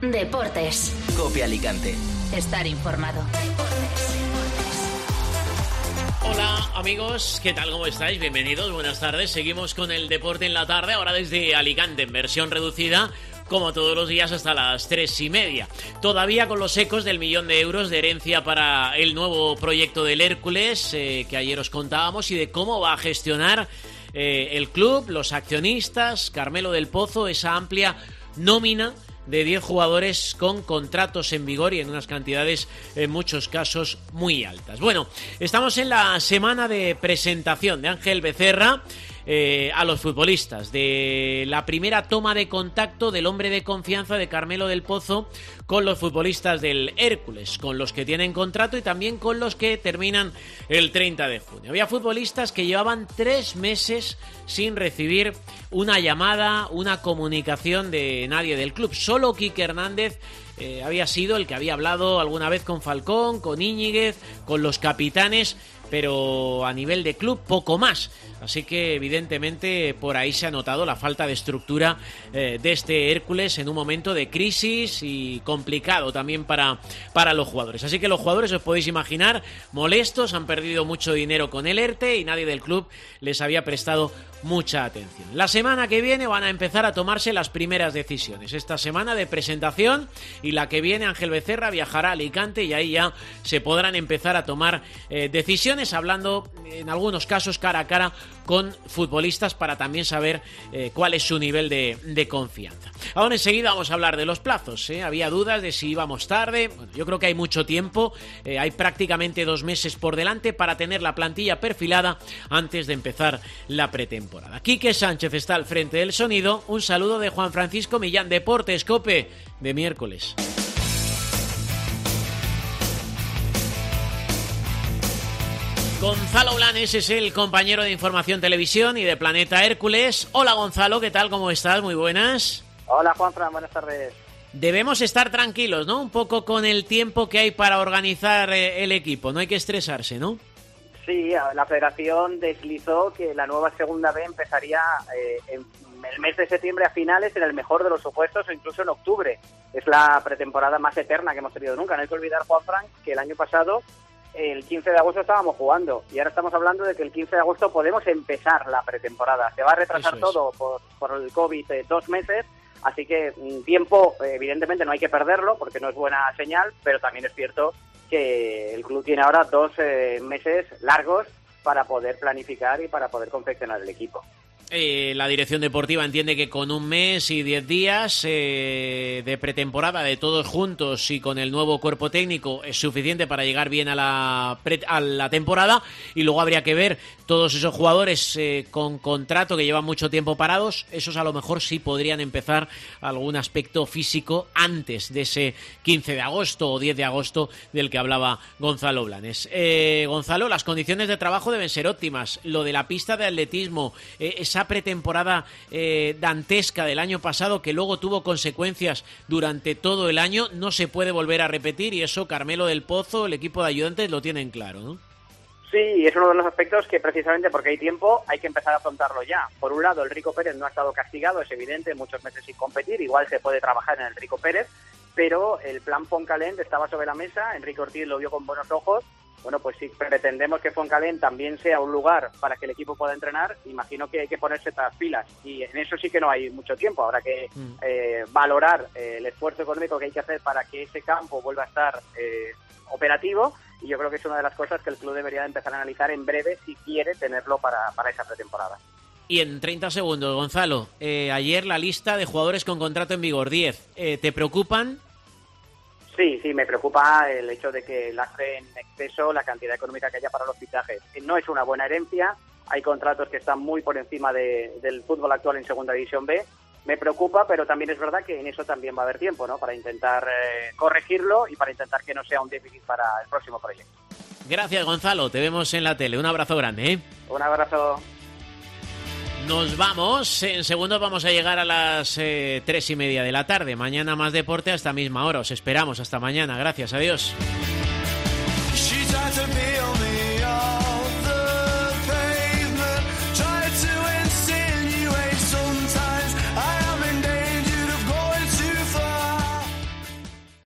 Deportes. COPE Alicante. Estar informado. Hola amigos, ¿qué tal? ¿Cómo estáis? Bienvenidos, buenas tardes. Seguimos con el deporte en la tarde, ahora desde Alicante en versión reducida, como todos los días hasta las 3:30. Todavía con los ecos del 1.000.000 de euros de herencia para el nuevo proyecto del Hércules, que ayer os contábamos, y de cómo va a gestionar el club, los accionistas, Carmelo del Pozo, esa amplia nómina de 10 jugadores con contratos en vigor y en unas cantidades, en muchos casos, muy altas. Bueno, estamos en la semana de presentación de Ángel Becerra a los futbolistas, de la primera toma de contacto del hombre de confianza de Carmelo del Pozo con los futbolistas del Hércules, con los que tienen contrato y también con los que terminan el 30 de junio. Había futbolistas que llevaban 3 meses sin recibir una llamada, una comunicación de nadie del club. Solo Quique Hernández había sido el que había hablado alguna vez con Falcón, con Íñiguez, con los capitanes, pero a nivel de club poco más. Así que evidentemente por ahí se ha notado la falta de estructura de este Hércules en un momento de crisis y complicado también para los jugadores. Así que los jugadores, os podéis imaginar, molestos, han perdido mucho dinero con el ERTE y nadie del club les había prestado mucha atención. La semana que viene van a empezar a tomarse las primeras decisiones. Esta semana de presentación y la que viene Ángel Becerra viajará a Alicante y ahí ya se podrán empezar a tomar decisiones, hablando en algunos casos cara a cara con futbolistas para también saber cuál es su nivel de confianza. Ahora enseguida vamos a hablar de los plazos. Había dudas de si íbamos tarde. Bueno, yo creo que hay mucho tiempo. Hay prácticamente 2 meses por delante para tener la plantilla perfilada antes de empezar la pretemporada. Quique Sánchez está al frente del sonido. Un saludo de Juan Francisco Millán, Deportes COPE de miércoles. Gonzalo Blanes es el compañero de Información Televisión y de Planeta Hércules. Hola Gonzalo, ¿qué tal? ¿Cómo estás? Muy buenas. Hola Juanfran, buenas tardes. Debemos estar tranquilos, ¿no? Un poco con el tiempo que hay para organizar el equipo, no hay que estresarse, ¿no? Sí, la Federación deslizó que la nueva Segunda B empezaría en el mes de septiembre a finales, en el mejor de los supuestos, o incluso en octubre. Es la pretemporada más eterna que hemos tenido nunca. No hay que olvidar, Juanfran, que el año pasado, el 15 de agosto estábamos jugando y ahora estamos hablando de que el 15 de agosto podemos empezar la pretemporada. Se va a retrasar todo por el COVID 2 meses, así que tiempo evidentemente no hay que perderlo porque no es buena señal, pero también es cierto que el club tiene ahora 2 meses largos para poder planificar y para poder confeccionar el equipo. La dirección deportiva entiende que con 1 mes y 10 días de pretemporada de todos juntos y con el nuevo cuerpo técnico es suficiente para llegar bien a la temporada, y luego habría que ver todos esos jugadores con contrato que llevan mucho tiempo parados. Esos a lo mejor sí podrían empezar algún aspecto físico antes de ese 15 de agosto o 10 de agosto del que hablaba Gonzalo Blanes. Gonzalo, las condiciones de trabajo deben ser óptimas. Lo de la pista de atletismo, esa pretemporada dantesca del año pasado que luego tuvo consecuencias durante todo el año, no se puede volver a repetir, y eso Carmelo del Pozo, el equipo de ayudantes lo tienen claro, ¿no? Sí, es uno de los aspectos que precisamente porque hay tiempo hay que empezar a afrontarlo ya. Por un lado, el Rico Pérez no ha estado castigado, es evidente, muchos meses sin competir, igual se puede trabajar en el Rico Pérez, pero el plan Foncalent estaba sobre la mesa, Enrique Ortiz lo vio con buenos ojos. Bueno, pues si pretendemos que Foncalent también sea un lugar para que el equipo pueda entrenar, imagino que hay que ponerse las pilas, y en eso sí que no hay mucho tiempo. Habrá que valorar el esfuerzo económico que hay que hacer para que ese campo vuelva a estar operativo, y yo creo que es una de las cosas que el club debería empezar a analizar en breve si quiere tenerlo para esa pretemporada. Y en 30 segundos, Gonzalo, ayer la lista de jugadores con contrato en vigor, 10, ¿te preocupan? Sí, me preocupa el hecho de que lastre en exceso la cantidad económica que haya para los fichajes. No es una buena herencia, hay contratos que están muy por encima del fútbol actual en Segunda División B. Me preocupa, pero también es verdad que en eso también va a haber tiempo, ¿no? Para intentar corregirlo y para intentar que no sea un déficit para el próximo proyecto. Gracias, Gonzalo, te vemos en la tele. Un abrazo grande, ¿eh? Un abrazo. Nos vamos, en segundos vamos a llegar a las 3:30 de la tarde. Mañana más deporte a esta misma hora. Os esperamos, hasta mañana. Gracias, adiós.